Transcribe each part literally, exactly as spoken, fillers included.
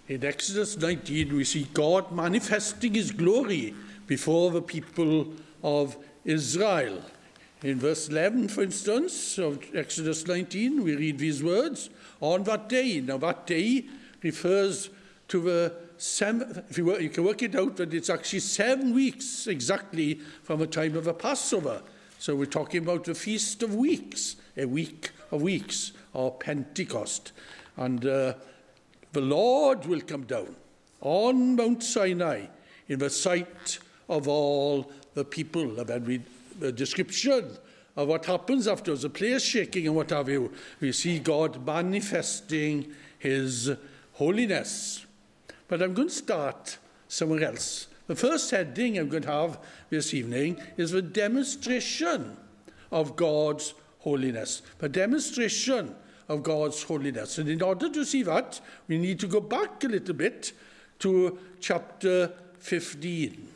In Exodus nineteen, we see God manifesting his glory before the people of Israel. In verse eleven, for instance, of Exodus nineteen, we read these words, on that day. Now, that day refers to the seven, if you, work, you can work it out, that it's actually seven weeks exactly from the time of the Passover. So we're talking about the Feast of Weeks, a week of weeks, or Pentecost. And uh, the Lord will come down on Mount Sinai in the sight of all the people. And then we the description of what happens after the place shaking and what have you. We see God manifesting his holiness. But I'm going to start somewhere else. The first heading I'm going to have this evening is the demonstration of God's holiness. The demonstration of God's holiness. And in order to see that, we need to go back a little bit to chapter fifteen.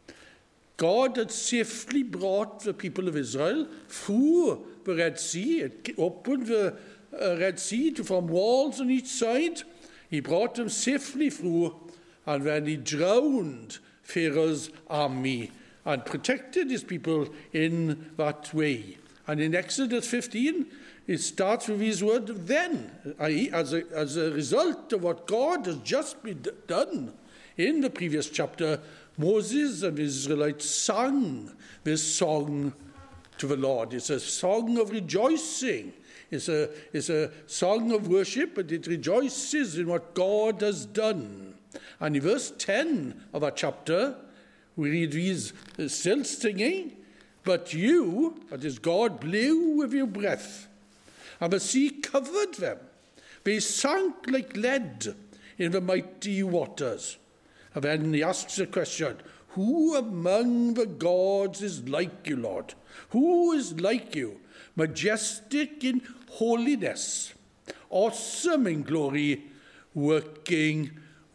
God had safely brought the people of Israel through the Red Sea. It opened the uh, Red Sea to form walls on each side. He brought them safely through, and then he drowned Pharaoh's army and protected his people in that way. And in Exodus fifteen, it starts with these words, then, that is, as a, as a result of what God has just been done in the previous chapter, Moses and the Israelites sang this song to the Lord. It's a song of rejoicing. It's a, it's a song of worship, but it rejoices in what God has done. And in verse ten of our chapter, we read these, still singing, but you, that is God, blew with your breath, and the sea covered them. They sank like lead in the mighty waters. And then he asks the question, who among the gods is like you, Lord? Who is like you, majestic in holiness, awesome in glory, working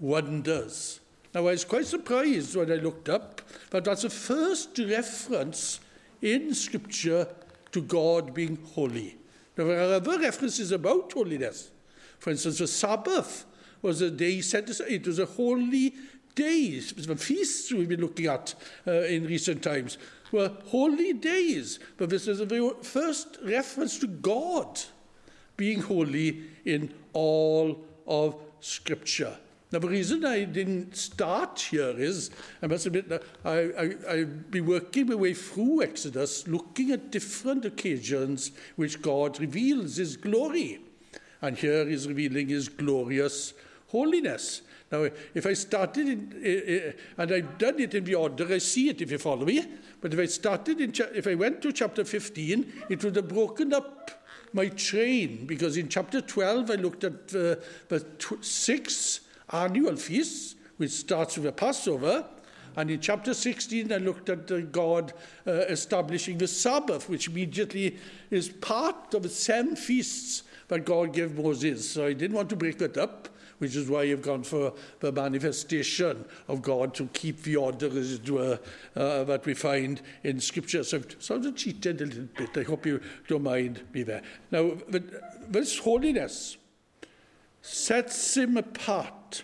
wonders? Now, I was quite surprised when I looked up that that's the first reference in Scripture to God being holy. Now, there are other references about holiness. For instance, the Sabbath was a day set aside. It was a holy days, the feasts we've been looking at uh, in recent times, were holy days. But this is the first reference to God being holy in all of Scripture. Now, the reason I didn't start here is, I must admit, that I, I, I've been working my way through Exodus, looking at different occasions which God reveals his glory. And here he's revealing his glorious holiness. Now, if I started, in, uh, and I've done it in the order, I see it if you follow me, but if I started in, if I went to chapter fifteen, it would have broken up my train, because in chapter twelve, I looked at uh, the tw- six annual feasts, which starts with the Passover, and in chapter sixteen, I looked at uh, God uh, establishing the Sabbath, which immediately is part of the seven feasts that God gave Moses. So I didn't want to break that up, which is why I've gone for the manifestation of God to keep the order, as it were, uh, that we find in Scripture. So I've sort of cheated a little bit. I hope you don't mind me there. Now, this holiness sets him apart.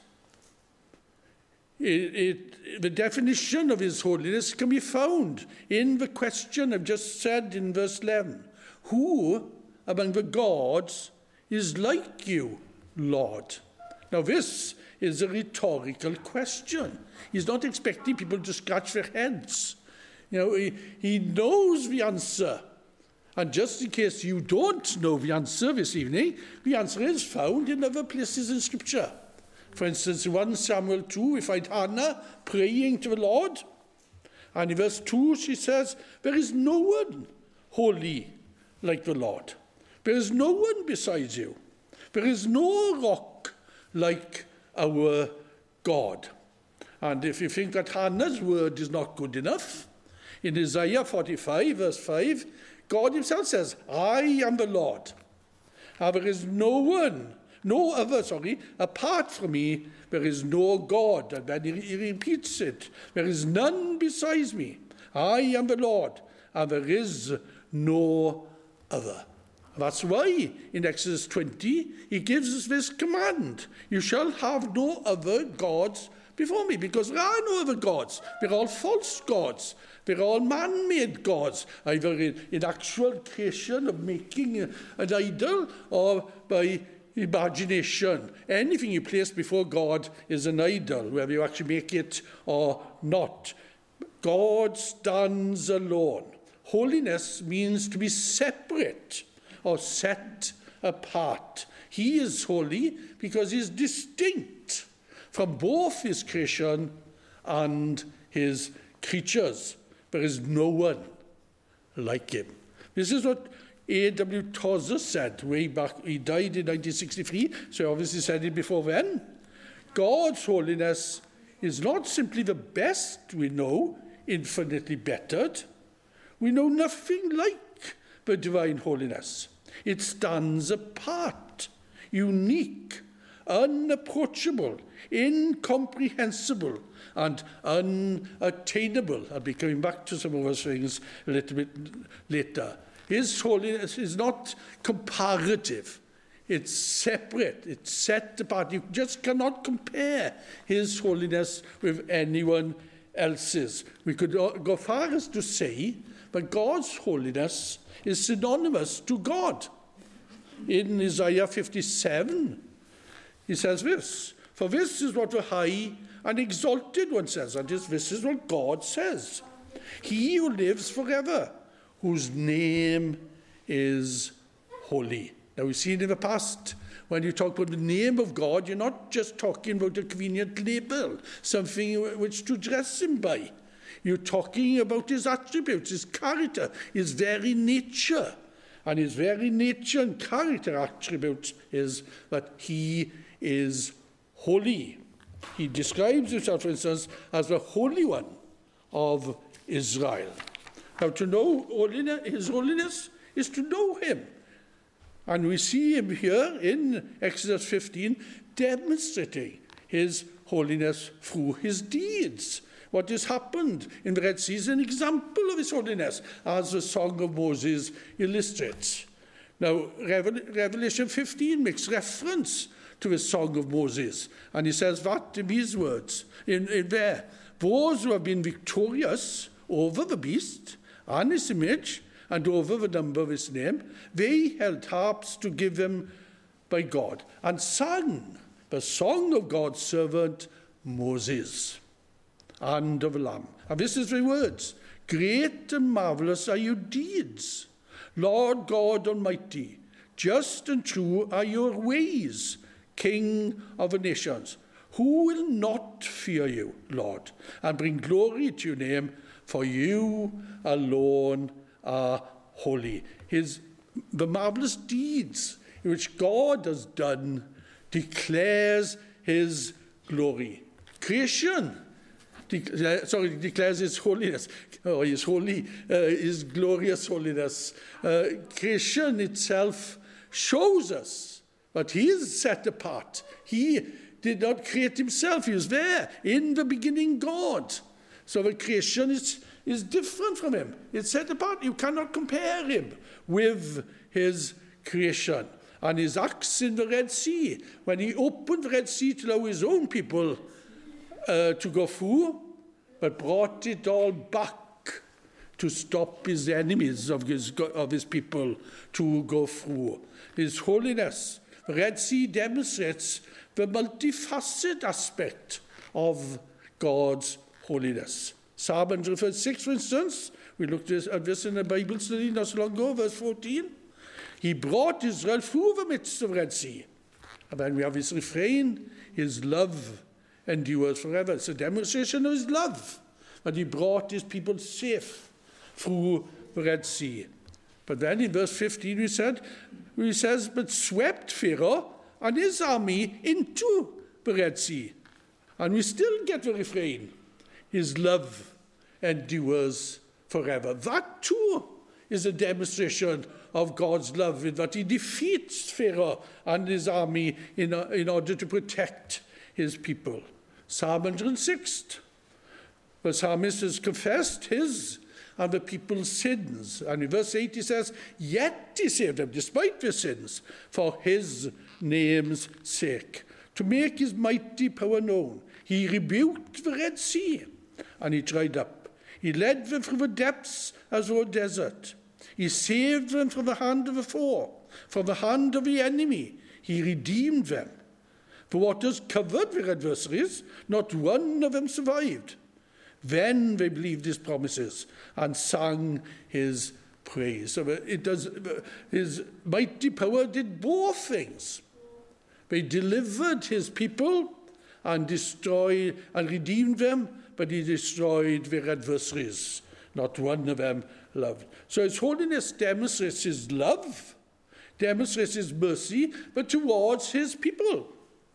It, it, the definition of his holiness can be found in the question I've just said in verse eleven. Who among the gods is like you, Lord? Now, this is a rhetorical question. He's not expecting people to scratch their heads. You know, he, he knows the answer. And just in case you don't know the answer this evening, the answer is found in other places in Scripture. For instance, in First Samuel two, we find Hannah praying to the Lord. And in verse two, she says, there is no one holy like the Lord. There is no one besides you. There is no rock like our God. And if you think that Hannah's word is not good enough, in Isaiah forty-five, verse five, God himself says, I am the Lord, and there is no one, no other, sorry, apart from me, there is no God. And then he, he repeats it, there is none besides me. I am the Lord, and there is no other. That's why in Exodus twenty, he gives us this command. You shall have no other gods before me, because there are no other gods. They're all false gods. They're all man-made gods, either in, in actual creation of making a, an idol or by imagination. Anything you place before God is an idol, whether you actually make it or not. God stands alone. Holiness means to be separate or set apart. He is holy because he is distinct from both his creation and his creatures. There is no one like him. This is what A W Tozer said way back. He died in nineteen sixty-three, so he obviously said it before then. God's holiness is not simply the best we know, infinitely bettered. We know nothing like the divine holiness. It stands apart, unique, unapproachable, incomprehensible, and unattainable. I'll be coming back to some of those things a little bit later. His holiness is not comparative. It's separate. It's set apart. You just cannot compare his holiness with anyone else's. We could go far as to say that God's holiness is synonymous to God. In Isaiah fifty-seven, he says this, "For this is what the high and exalted one says," and this is what God says. "He who lives forever, whose name is holy." Now, we've seen in the past, when you talk about the name of God, you're not just talking about a convenient label, something which to dress him by. You're talking about his attributes, his character, his very nature. And his very nature and character attribute is that he is holy. He describes himself, for instance, as the Holy One of Israel. Now, to know holiness, his holiness is to know him. And we see him here in Exodus fifteen demonstrating his holiness through his deeds. What has happened in the Red Sea is an example of his holiness, as the Song of Moses illustrates. Now, Revelation fifteen makes reference to the Song of Moses, and he says that in these words, in, in there, "Those who have been victorious over the beast and his image, and over the number of his name, they held harps to give them by God, and sang the song of God's servant Moses, and of the Lamb." And this is the words, "Great and marvelous are your deeds, Lord God Almighty. Just and true are your ways, King of the nations. Who will not fear you, Lord, and bring glory to your name? For you alone are holy." His, the marvelous deeds which God has done declares his glory. Creation, de- uh, sorry, declares his holiness, or his holy, uh, his glorious holiness. Uh, creation itself shows us that he is set apart. He did not create himself. He was there in the beginning, God. So the creation is, is different from him. It's set apart. You cannot compare him with his creation. And his acts in the Red Sea, when he opened the Red Sea to allow his own people uh, to go through, but brought it all back to stop his enemies of his, of his people to go through. His holiness. The Red Sea demonstrates the multifaceted aspect of God's holiness. Psalm one hundred thirty-six, for instance, we looked at this in a Bible study not so long ago, verse fourteen. He brought Israel through the midst of the Red Sea. And then we have his refrain, his love endures forever. It's a demonstration of his love, that he brought his people safe through the Red Sea. But then in verse fifteen we said, he says, "But swept Pharaoh and his army into the Red Sea." And we still get the refrain, his love endures forever. That too is a demonstration of God's love, in that he defeats Pharaoh and his army in, in order to protect his people. Psalm one hundred six, the psalmist has confessed his and the people's sins. And in verse eight he says, yet he saved them, despite their sins, for his name's sake, to make his mighty power known. He rebuked the Red Sea, and he dried up. He led them through the depths as through a desert. He saved them from the hand of the foe, from the hand of the enemy. He redeemed them. The waters covered their adversaries. Not one of them survived. Then they believed his promises and sang his praise. So it does, his mighty power did both things. They delivered his people and destroyed and redeemed them, but he destroyed their adversaries. Not one of them loved. So his holiness demonstrates his love, demonstrates his mercy, but towards his people.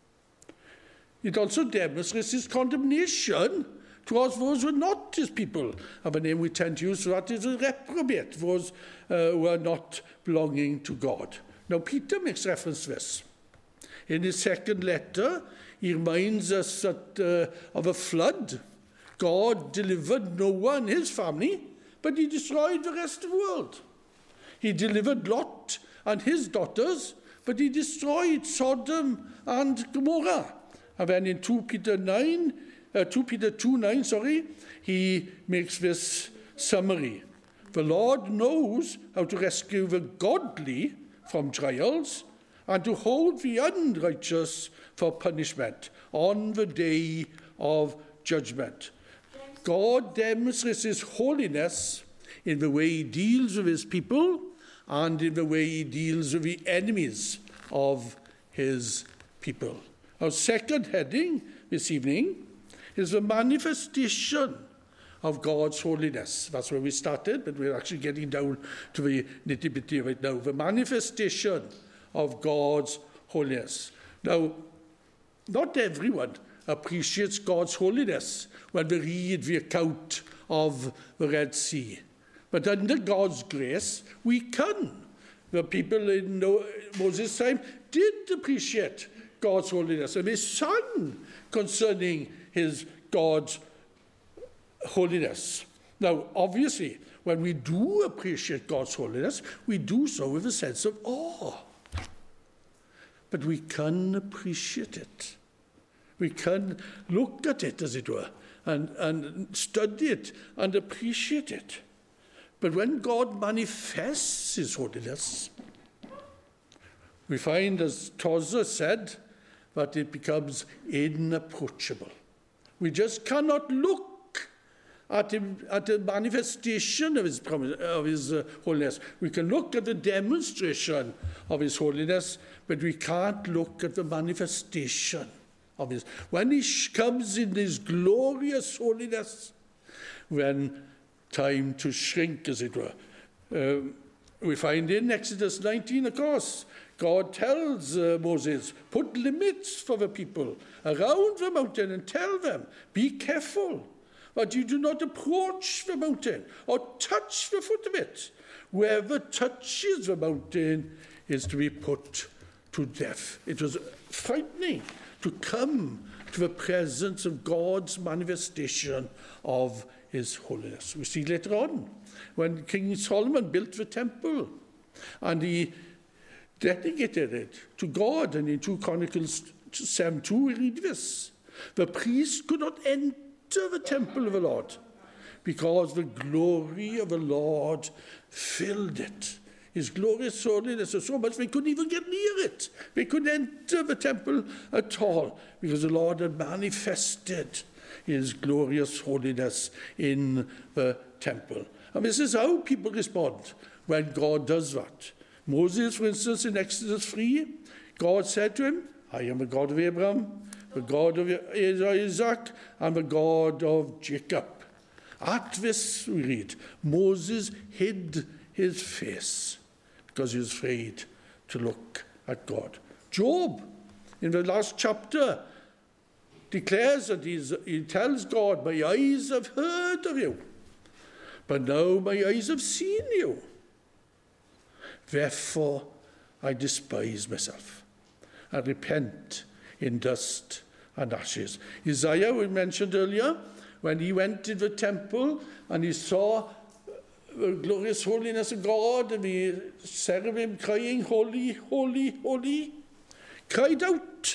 It also demonstrates his condemnation towards those who are not his people. And the name we tend to use for that is a reprobate, those uh, who are not belonging to God. Now, Peter makes reference to this. In his second letter, he reminds us that, uh, of a flood. God delivered Noah and his family, but he destroyed the rest of the world. He delivered Lot and his daughters, but he destroyed Sodom and Gomorrah. And then in Second Peter nine, uh, Second Peter two nine, sorry, he makes this summary. The Lord knows how to rescue the godly from trials and to hold the unrighteous for punishment on the day of judgment. God demonstrates his holiness in the way he deals with his people and in the way he deals with the enemies of his people. Our second heading this evening is the manifestation of God's holiness. That's where we started, but we're actually getting down to the nitty-bitty of it now. The manifestation of God's holiness. Now, not everyone appreciates God's holiness when they read the account of the Red Sea. But under God's grace, we can. The people in Moses' time did appreciate God's holiness, and they sang concerning his God's holiness. Now, obviously, when we do appreciate God's holiness, we do so with a sense of awe. But we can appreciate it. We can look at it, as it were, and, and study it and appreciate it. But when God manifests his holiness, we find, as Tozer said, that it becomes inapproachable. We just cannot look at him, at the manifestation of his promise, of his uh, holiness. We can look at the demonstration of his holiness, but we can't look at the manifestation of his. When he comes in his glorious holiness, when time to shrink, as it were. Uh, we find in Exodus nineteen, of course, God tells uh, Moses, put limits for the people around the mountain and tell them, be careful that you do not approach the mountain or touch the foot of it. Whoever touches the mountain is to be put to death. It was frightening to come to the presence of God's manifestation of his holiness. We see later on when King Solomon built the temple and he dedicated it to God, and in Second Chronicles seven two we read this. The priest could not enter the temple of the Lord because the glory of the Lord filled it. His glorious holiness was so much they couldn't even get near it. They couldn't enter the temple at all because the Lord had manifested his glorious holiness in the temple. And this is how people respond when God does that. Moses, for instance, in Exodus three, God said to him, I am the God of Abraham, the God of Isaac, and the God of Jacob. At this, we read, Moses hid his face because he was afraid to look at God. Job, in the last chapter, declares that he's, he tells God, my eyes have heard of you, but now my eyes have seen you. Therefore, I despise myself and repent in dust and ashes. Isaiah, we mentioned earlier, when he went to the temple and he saw the glorious holiness of God, and we serve him crying, holy, holy, holy, cried out,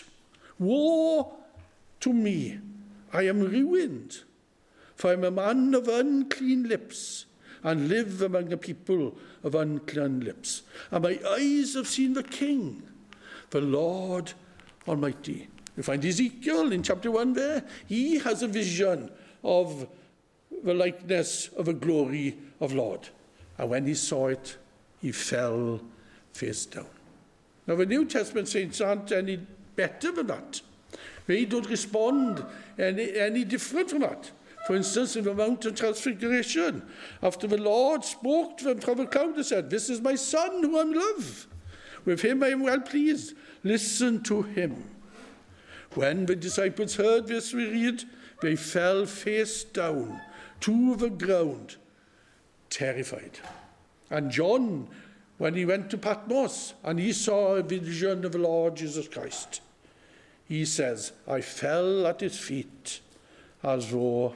woe to me, I am ruined, for I am a man of unclean lips, and live among a people of unclean lips. And my eyes have seen the King, the Lord Almighty. You find Ezekiel in chapter one there. He has a vision of the likeness of the glory of Lord. And when he saw it, he fell face down. Now, the New Testament saints aren't any better than that. They don't respond any, any different from that. For instance, in the Mount of Transfiguration, after the Lord spoke to them from the cloud and said, this is my Son who I love. With him I am well pleased. Listen to him. When the disciples heard this, we read, they fell face down to the ground, terrified. And John, when he went to Patmos and he saw a vision of the Lord Jesus Christ, he says, I fell at his feet as though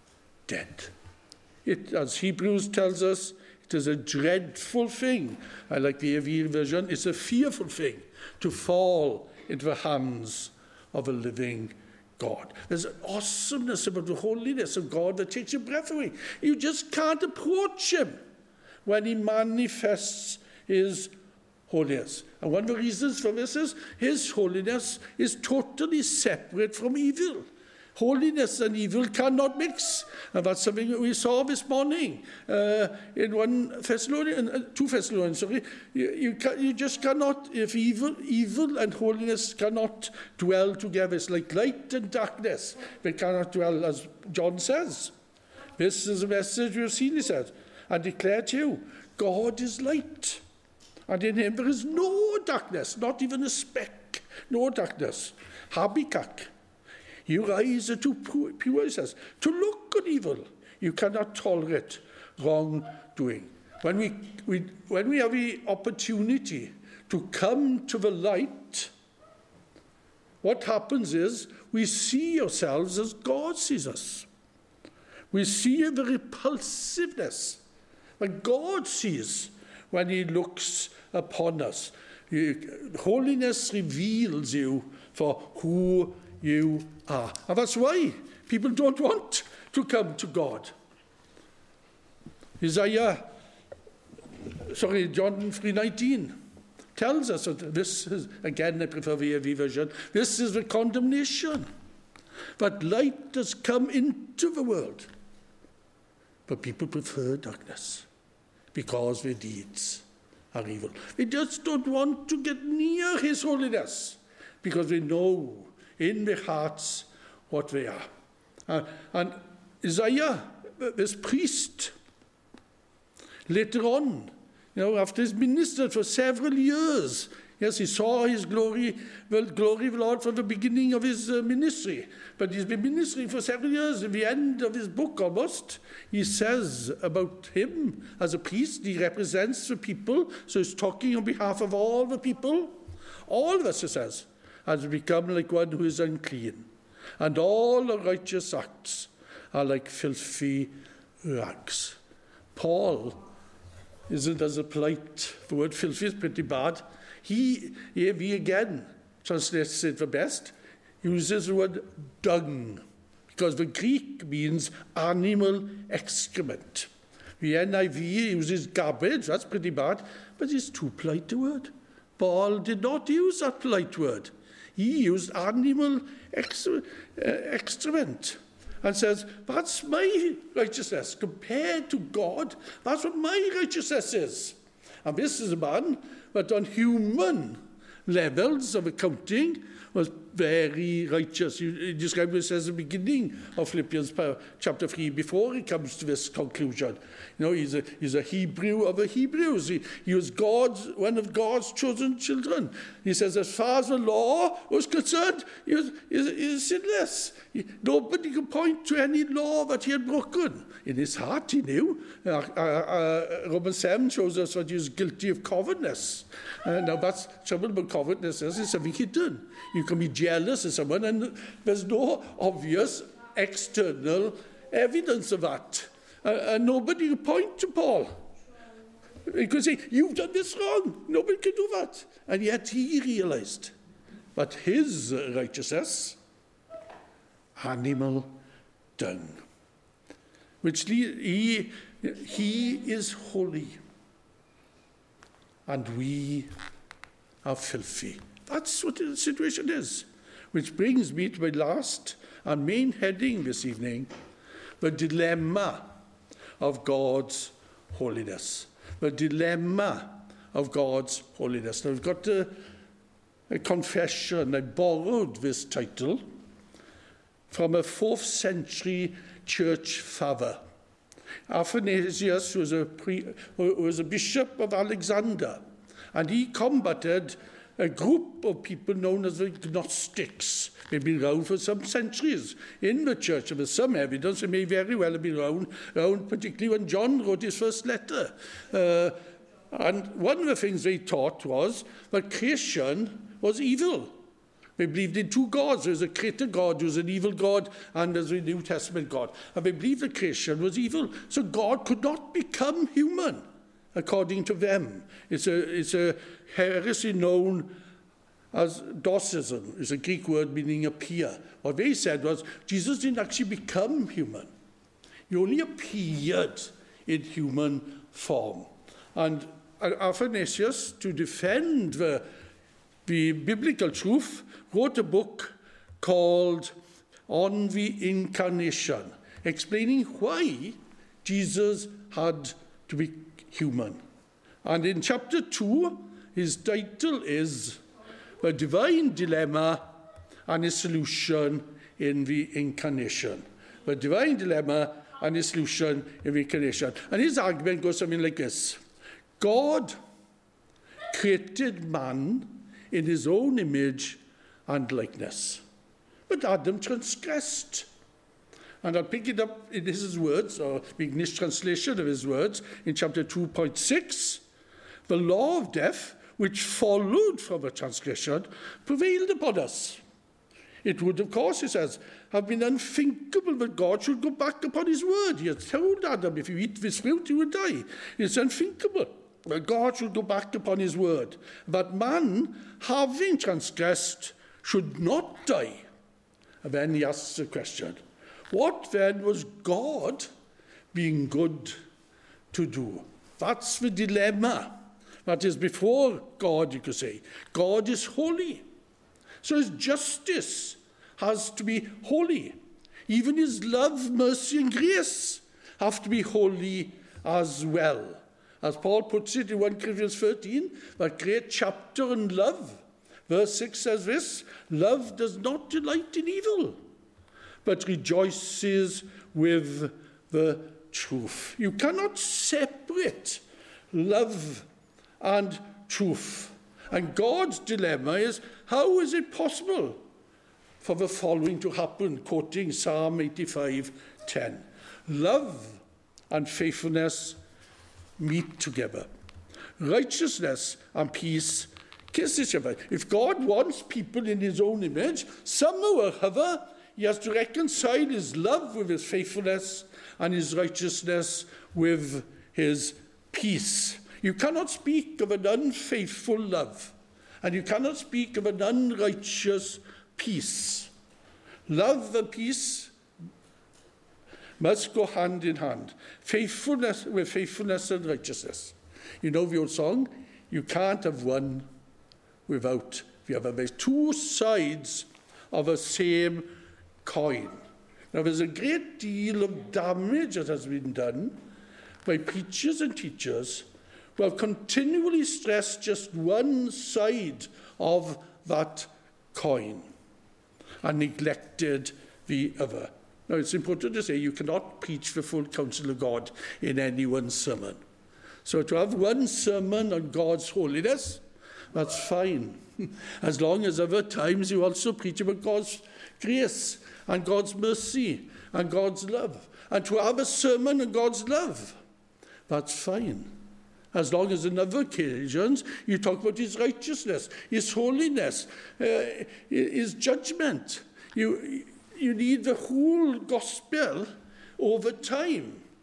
dead. It, as Hebrews tells us, it is a dreadful thing. I like the A V version. It's a fearful thing to fall into the hands of a living God. There's an awesomeness about the holiness of God that takes your breath away. You just can't approach him when he manifests his holiness. And one of the reasons for this is his holiness is totally separate from evil. Holiness and evil cannot mix. And that's something that we saw this morning uh, in one Thessalonians, uh, two Thessalonians, sorry. You, you, can, you just cannot, if evil, evil and holiness cannot dwell together. It's like light and darkness. They cannot dwell, as John says. This is a message we've seen, he said, and declare to you, God is light. And in him there is no darkness, not even a speck, no darkness. Habakkuk. Your eyes are too pure, he says, to look at evil. You cannot tolerate wrongdoing. When we, we, when we have the opportunity to come to the light, what happens is we see ourselves as God sees us. We see the repulsiveness that God sees when he looks upon us. Holiness reveals you for who you are. And that's why people don't want to come to God. Isaiah, sorry, John three nineteen tells us that this is, again, I prefer the A V version, this is the condemnation. That light has come into the world. But people prefer darkness because their deeds are evil. They just don't want to get near his holiness because they know in their hearts what they are. Uh, and Isaiah, this priest, later on, you know, after he's ministered for several years, yes, he saw his glory, well, glory of the Lord from the beginning of his uh, ministry. But he's been ministering for several years. At the end of his book, almost, he says about him as a priest, he represents the people, so he's talking on behalf of all the people. All of us, he says, has become like one who is unclean, and all the righteous acts are like filthy rags. Paul isn't as a polite. The word filthy is pretty bad. He, he, he again translates it the best, uses the word dung, because the Greek means animal excrement. The N I V uses garbage, that's pretty bad, but it's too polite a word. Paul did not use that polite word. He used animal excre- uh, excrement and says, that's my righteousness. Compared to God, that's what my righteousness is. And this is a man that on human levels of accounting was very righteous. You describe what it says at the beginning of Philippians chapter three, before he comes to this conclusion. You know, he's a, he's a Hebrew of the Hebrews. He, he was God's, one of God's chosen children. He says, as far as the law was concerned, he was, he was, he was sinless. He, nobody could point to any law that he had broken. In his heart, he knew. Uh, uh, uh, Romans seven shows us that he was guilty of covetousness. Uh, now, that's trouble about covetousness is it's something hidden. You can be jealous of someone, and there's no obvious external evidence of that. Uh, and nobody could point to Paul. He could say, you've done this wrong. Nobody could do that. And yet he realized that his righteousness, animal dung, which he, he is holy, and we are filthy. That's what the situation is. Which brings me to my last and main heading this evening, the dilemma of God's holiness. The dilemma of God's holiness. Now, I've got a, a confession. I borrowed this title from a fourth century church father. Athanasius was a, pre, was a bishop of Alexander, and he combated a group of people known as the Gnostics. They've been around for some centuries in the church, and there's some evidence they may very well have been around, around particularly when John wrote his first letter. Uh, and one of the things they taught was that creation was evil. They believed in two gods. There was a creator God who was an evil God, and there's a New Testament God. And they believed that creation was evil. So God could not become human, according to them. It's a, it's a heresy known as Docetism. It's a Greek word meaning appear. What they said was, Jesus didn't actually become human. He only appeared in human form. And Athanasius, to defend the, the biblical truth, wrote a book called On the Incarnation, explaining why Jesus had to be human. And in chapter two, his title is The Divine Dilemma and Its Solution in the Incarnation. The Divine Dilemma and Its Solution in the Incarnation. And his argument goes something like this. God created man in his own image and likeness. But Adam transgressed. And I'll pick it up in his words, or the English translation of his words, in chapter two point six. The law of death, which followed from a transgression, prevailed upon us. It would, of course, he says, have been unthinkable that God should go back upon his word. He had told Adam, if you eat this fruit, you will die. It's unthinkable that God should go back upon his word. That man, having transgressed, should not die. And then he asks the question, what then was God being good to do? That's the dilemma. That is before God, you could say. God is holy. So his justice has to be holy. Even his love, mercy, and grace have to be holy as well. As Paul puts it in First Corinthians thirteen, that great chapter on love. Verse six says this, love does not delight in evil, but rejoices with the truth. You cannot separate love and truth. And God's dilemma is, how is it possible for the following to happen? Quoting Psalm eighty-five ten. Love and faithfulness meet together. Righteousness and peace kiss each other. If God wants people in his own image, somehow or other, he has to reconcile his love with his faithfulness and his righteousness with his peace. You cannot speak of an unfaithful love, and you cannot speak of an unrighteous peace. Love and peace must go hand in hand. Faithfulness with faithfulness and righteousness. You know the old song, you can't have one without the other. There's two sides of a same coin. Now, there's a great deal of damage that has been done by preachers and teachers who have continually stressed just one side of that coin and neglected the other. Now, it's important to say you cannot preach the full counsel of God in any one sermon. So to have one sermon on God's holiness, that's fine, as long as other times you also preach about God's grace and God's mercy and God's love. And to have a sermon on God's love, that's fine, as long as on other occasions you talk about his righteousness, his holiness, uh, his judgment. You, you need the whole gospel over time.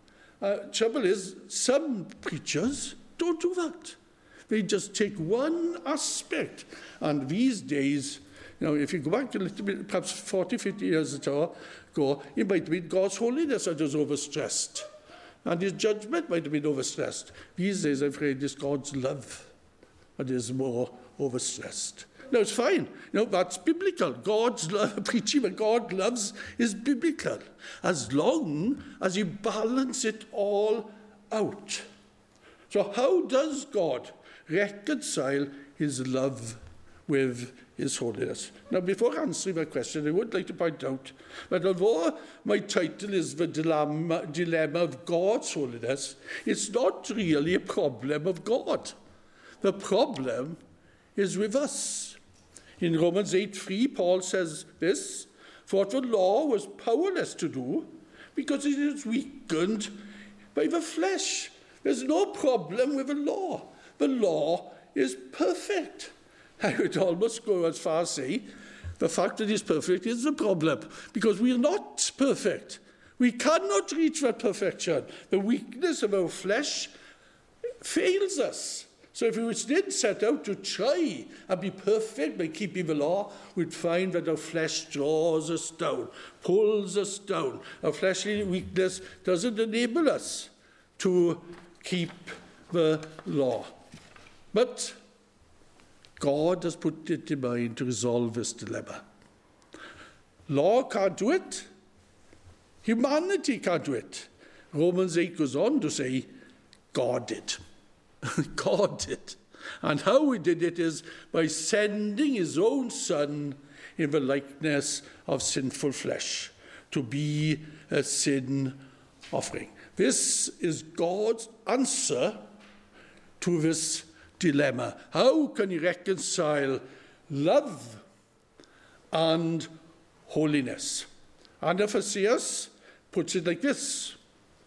Uh, trouble is, some preachers don't do that. They just take one aspect. And these days, you know, if you go back a little bit, perhaps forty, fifty years ago, it might be God's holiness that was overstressed. And his judgment might have been overstressed. These days, I'm afraid, it's God's love that is more overstressed. No, it's fine. You know, that's biblical. God's love, preaching what God loves is biblical, as long as you balance it all out. So how does God reconcile his love with his holiness? Now, before answering that question, I would like to point out that although my title is The Dilemma, Dilemma of God's Holiness, it's not really a problem of God. The problem is with us. In Romans eight three, Paul says this, "For what the law was powerless to do, because it is weakened by the flesh." There's no problem with the law. The law is perfect. I would almost go as far as say, the fact that it's perfect is the problem, because we're not perfect. We cannot reach that perfection. The weakness of our flesh fails us. So if we did set out to try and be perfect by keeping the law, we'd find that our flesh draws us down, pulls us down. Our fleshly weakness doesn't enable us to keep the law. But God has put it in mind to resolve this dilemma. Law can't do it. Humanity can't do it. Romans eight goes on to say, God did. God did. And how he did it is by sending his own Son in the likeness of sinful flesh to be a sin offering. This is God's answer to this dilemma. How can he reconcile love and holiness? And Ephesians puts it like this.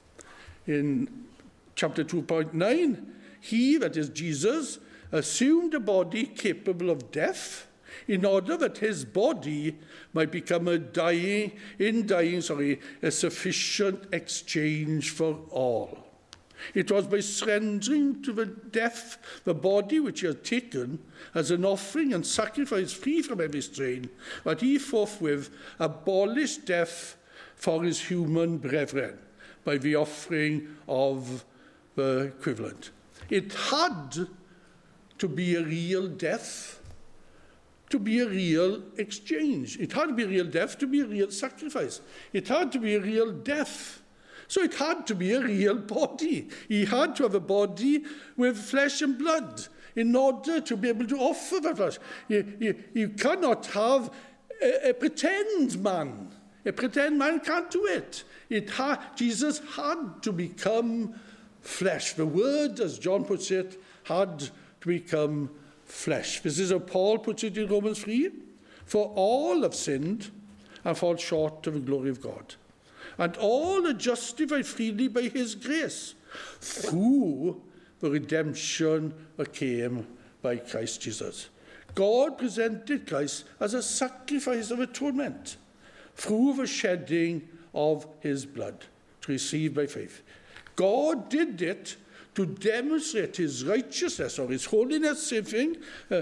In chapter two point nine, he, that is Jesus, assumed a body capable of death in order that his body might become a dying, in dying, sorry, a sufficient exchange for all. It was by surrendering to the death the body which he had taken as an offering and sacrifice free from every strain, that he forthwith abolished death for his human brethren by the offering of the equivalent. It had to be a real death, to be a real exchange. It had to be a real death to be a real sacrifice. It had to be a real death. So it had to be a real body. He had to have a body with flesh and blood in order to be able to offer that flesh. You, you, you cannot have a, a pretend man. A pretend man can't do it. It ha- Jesus had to become flesh. The word, as John puts it, had to become flesh. This is how Paul puts it in Romans three. For all have sinned and fall short of the glory of God. And all are justified freely by his grace through the redemption that came by Christ Jesus. God presented Christ as a sacrifice of atonement through the shedding of his blood to receive by faith. God did it to demonstrate his righteousness or his holiness saving uh,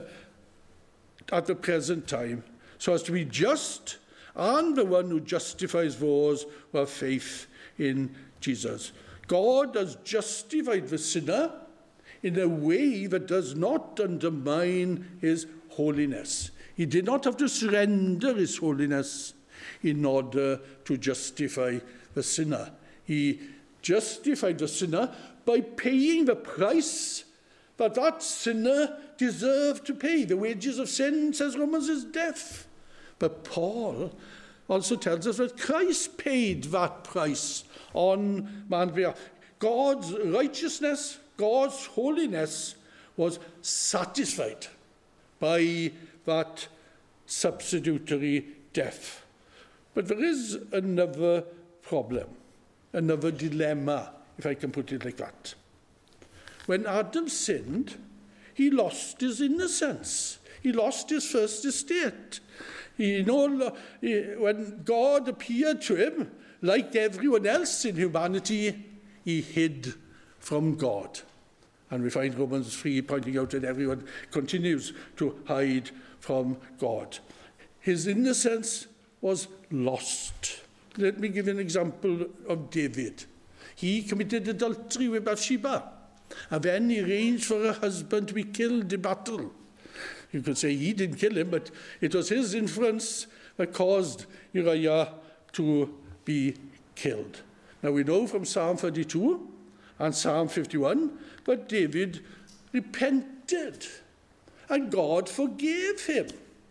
at the present time, so as to be just and the one who justifies those who have faith in Jesus. God has justified the sinner in a way that does not undermine his holiness. He did not have to surrender his holiness in order to justify the sinner. He justified the sinner by paying the price that that sinner deserved to pay. The wages of sin, says Romans, is death. But Paul also tells us that Christ paid that price on man's behalf. God's righteousness, God's holiness was satisfied by that substitutory death. But there is another problem, another dilemma, if I can put it like that. When Adam sinned, he lost his innocence. He lost his first estate. He, you know, he, when God appeared to him, like everyone else in humanity, he hid from God. And we find Romans three pointing out that everyone continues to hide from God. His innocence was lost. Let me give an example of David. He committed adultery with Bathsheba, and then he arranged for her husband to be killed in battle. You could say he didn't kill him, but it was his influence that caused Uriah to be killed. Now we know from Psalm thirty-two and Psalm fifty-one, but David repented, and God forgave him.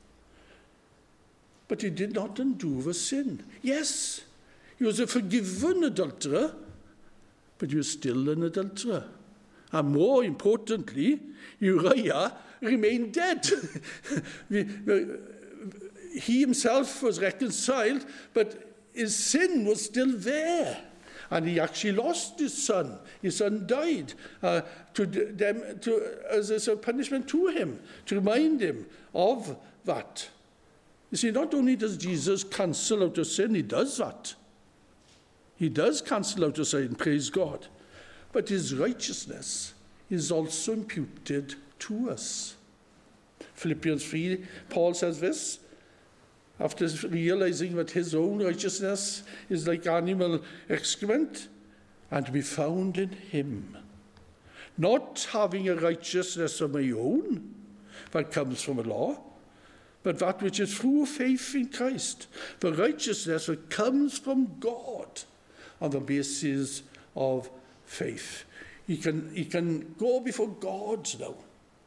But he did not undo the sin. Yes, he was a forgiven adulterer, but he was still an adulterer. And more importantly, Uriah remained dead. He himself was reconciled, but his sin was still there. And he actually lost his son. His son died uh, to them, to, as a punishment to him, to remind him of that. You see, not only does Jesus cancel out a sin, he does that. He does cancel out a sin, praise God. But his righteousness is also imputed to us. Philippians three, Paul says this, after realizing that his own righteousness is like animal excrement, and to be found in him, not having a righteousness of my own that comes from the law, but that which is through faith in Christ, the righteousness that comes from God on the basis of faith. He can, he can go before God now,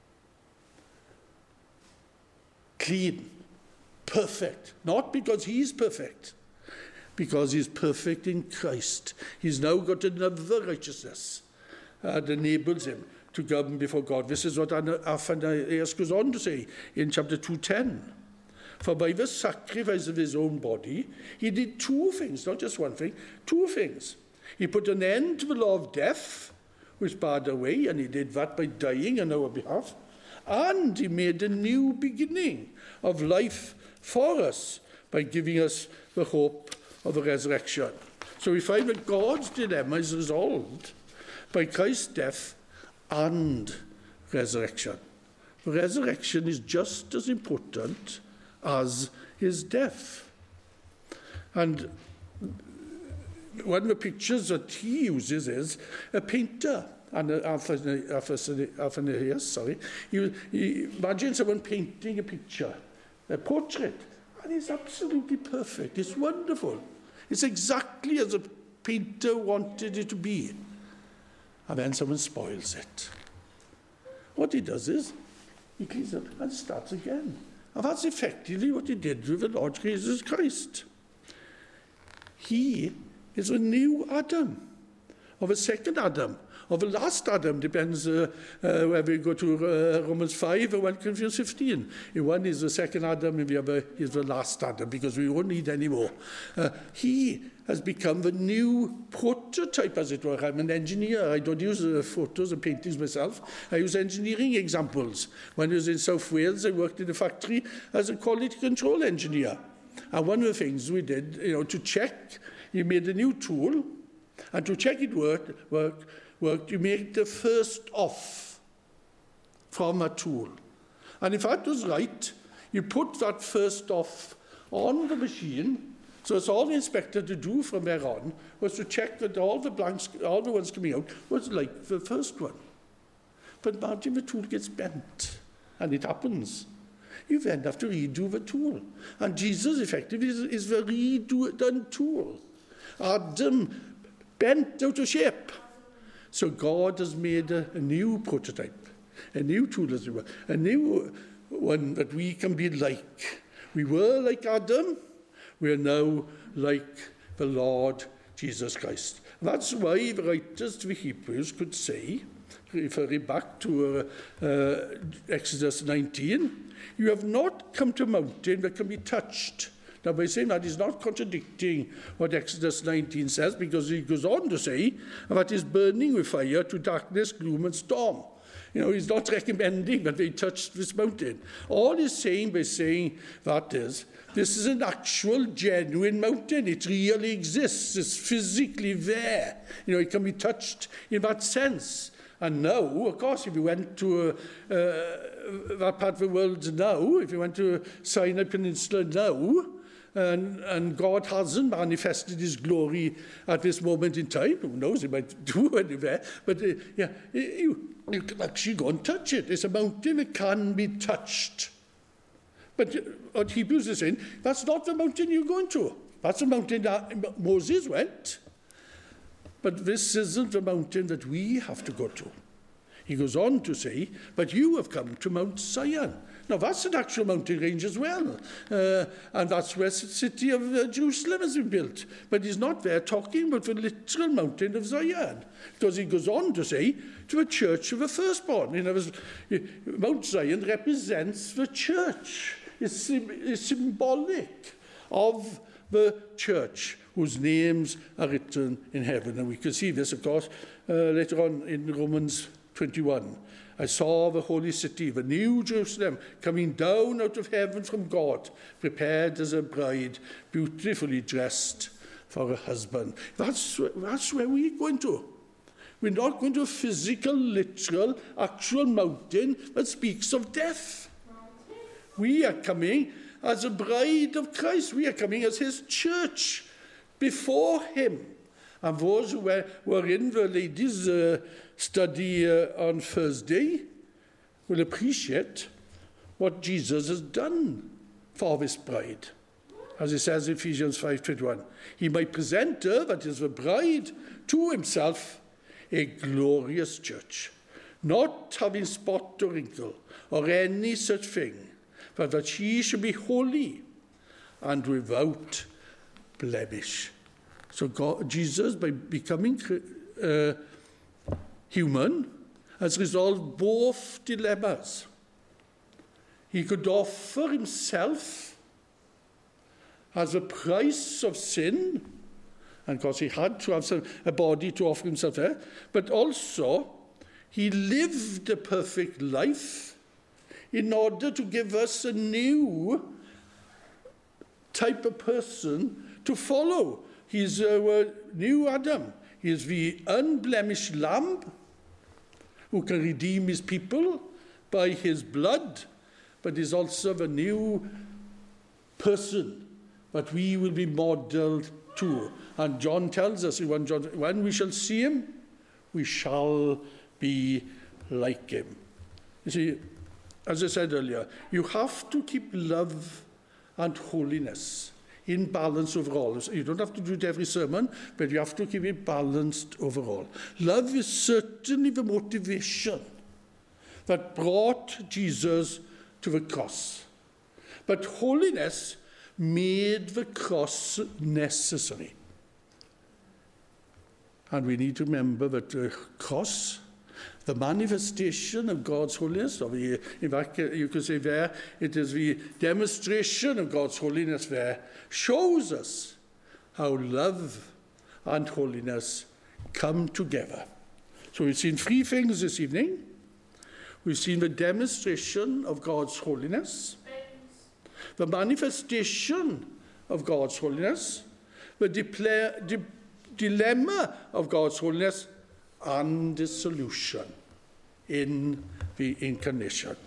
clean, perfect, not because he's perfect, because he's perfect in Christ. He's now got another righteousness uh, that enables him to come before God. This is what Athanaeus goes on to say in chapter two ten. For by the sacrifice of his own body, he did two things, not just one thing, two things. He put an end to the law of death, which barred away, and he did that by dying on our behalf. And he made a new beginning of life for us by giving us the hope of the resurrection. So we find that God's dilemma is resolved by Christ's death and resurrection. The resurrection is just as important as his death. And one of the pictures that he uses is a painter. And Athanaeus, sorry, he, he, imagine someone painting a picture, a portrait, and it's absolutely perfect. It's wonderful. It's exactly as a painter wanted it to be. And then someone spoils it. What he does is, he cleans it and starts again. And that's effectively what he did with the Lord Jesus Christ. He is a new Adam, of a second Adam, of a last Adam, depends uh, uh, whether we go to uh, Romans five or First Corinthians fifteen. In one is the second Adam, and the other is the last Adam, because we won't need any more. Uh, he has become the new prototype, as it were. I'm an engineer. I don't use uh, photos and paintings myself. I use engineering examples. When I was in South Wales, I worked in a factory as a quality control engineer. And one of the things we did, you know, to check, you made a new tool, and to check it worked, worked, worked, you make the first off from a tool. And if that was right, you put that first off on the machine. So it's all the inspector to do from there on was to check that all the blanks, all the ones coming out, was like the first one. But imagine the tool gets bent, and it happens. You then have to redo the tool. And Jesus, effectively, is, is the redone tool. Adam bent out of shape. So God has made a, a new prototype, a new tool, as it were, a new one that we can be like. We were like Adam, we are now like the Lord Jesus Christ. And that's why the writers to the Hebrews could say, referring back to uh, uh, Exodus nineteen, you have not come to a mountain that can be touched. Now, by saying that, he's not contradicting what Exodus nineteen says, because he goes on to say that is burning with fire to darkness, gloom, and storm. You know, he's not recommending that they touch this mountain. All he's saying by saying that is, this is an actual, genuine mountain. It really exists. It's physically there. You know, it can be touched in that sense. And now, of course, if you went to uh, uh, that part of the world now, if you went to Sinai Peninsula now, and, and God hasn't manifested his glory at this moment in time, who knows, he might do anywhere, but uh, yeah, you, you can actually go and touch it. It's a mountain that can be touched. But uh, what Hebrews is saying, that's not the mountain you're going to. That's the mountain that Moses went. But this isn't the mountain that we have to go to. He goes on to say, but you have come to Mount Zion. Now, that's an actual mountain range as well. Uh, and that's where the city of uh, Jerusalem has been built. But he's not there talking about the literal mountain of Zion. Because he goes on to say, to a church of the firstborn. In other words, Mount Zion represents the church. It's, it's symbolic of the church whose names are written in heaven. And we can see this, of course, uh, later on in Romans twenty-one. I saw the holy city, the new Jerusalem, coming down out of heaven from God, prepared as a bride, beautifully dressed for a husband. That's, that's where we're going to. We're not going to a physical, literal, actual mountain that speaks of death. We are coming as a bride of Christ. We are coming as his church before him. And those who were, were in the ladies' uh, study uh, on Thursday will appreciate what Jesus has done for this bride. As it says in Ephesians five twenty-one, he might present her, that is the bride, to himself, a glorious church, not having spot or wrinkle or any such thing, but that she should be holy and without blemish. So God, Jesus, by becoming uh, human, has resolved both dilemmas. He could offer himself as a price of sin, and of course he had to have some, a body to offer himself there, but also he lived a perfect life in order to give us a new type of person to follow. He's our new Adam. He is the unblemished Lamb who can redeem his people by his blood, but is also the new person that we will be modeled to. And John tells us in First John, when we shall see him, we shall be like him. You see, as I said earlier, you have to keep love and holiness in balance overall. You don't have to do it every sermon, but you have to keep it balanced overall. Love is certainly the motivation that brought Jesus to the cross. But holiness made the cross necessary. And we need to remember that the cross, the manifestation of God's holiness, or the, in fact, you could say there, it is the demonstration of God's holiness there, shows us how love and holiness come together. So we've seen three things this evening. We've seen the demonstration of God's holiness, the manifestation of God's holiness, the declare, di- dilemma of God's holiness, and the solution in the incarnation.